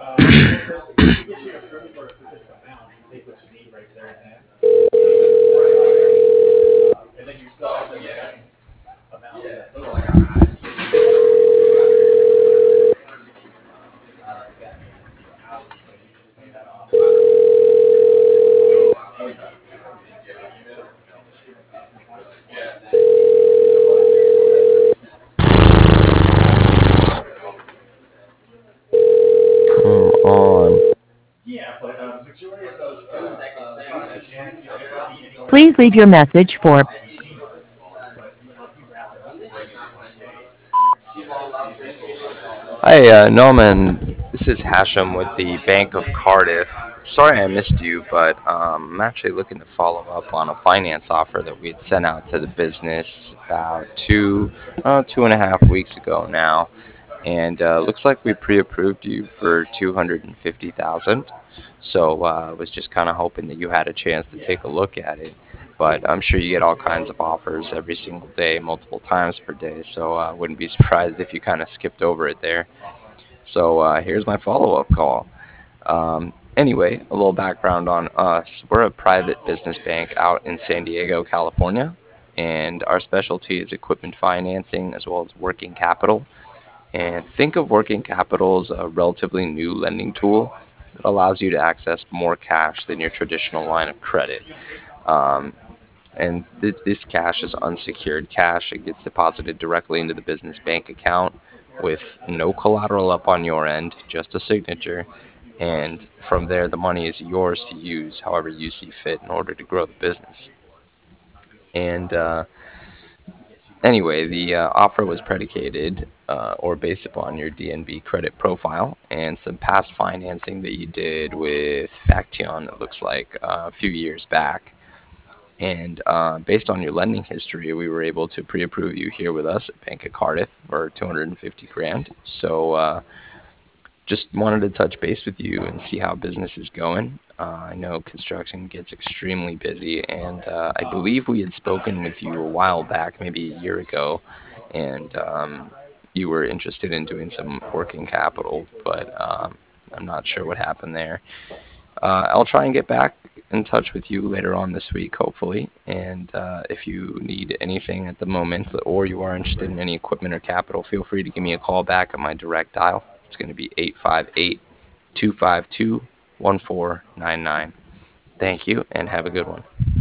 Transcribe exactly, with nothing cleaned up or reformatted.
Come on. Please leave your message for Hi, uh, Norman. This is Hashem with the Bank of Cardiff. Sorry I missed you, but um, I'm actually looking to follow up on a finance offer that we had sent out to the business about two, uh, two and a half weeks ago now, and uh, looks like we pre-approved you for two hundred and fifty thousand. So uh, I was just kind of hoping that you had a chance to take a look at it. But I'm sure you get all kinds of offers every single day, multiple times per day. So I uh, wouldn't be surprised if you kind of skipped over it there. So uh, here's my follow-up call. Um, anyway, a little background on us. We're a private business bank out in San Diego, California, and our specialty is equipment financing as well as working capital. And think of working capital as a relatively new lending tool that allows you to access more cash than your traditional line of credit. Um, and th- this cash is unsecured cash. It gets deposited directly into the business bank account with no collateral up on your end, just a signature. And from there, the money is yours to use however you see fit in order to grow the business. And uh, anyway, the uh, offer was predicated uh, or based upon your D N B credit profile and some past financing that you did with Faction, it looks like, uh, a few years back. And uh, based on your lending history, we were able to pre-approve you here with us at Bank of Cardiff for two hundred fifty grand. So uh, just wanted to touch base with you and see how business is going. Uh, I know construction gets extremely busy, and uh, I believe we had spoken with you a while back, maybe a year ago, and um, you were interested in doing some working capital, but um, I'm not sure what happened there. Uh, I'll try and get back in touch with you later on this week, hopefully. And uh, if you need anything at the moment or you are interested in any equipment or capital, feel free to give me a call back at my direct dial. It's going to be eight five eight, two five two, one four nine nine. Thank you and have a good one.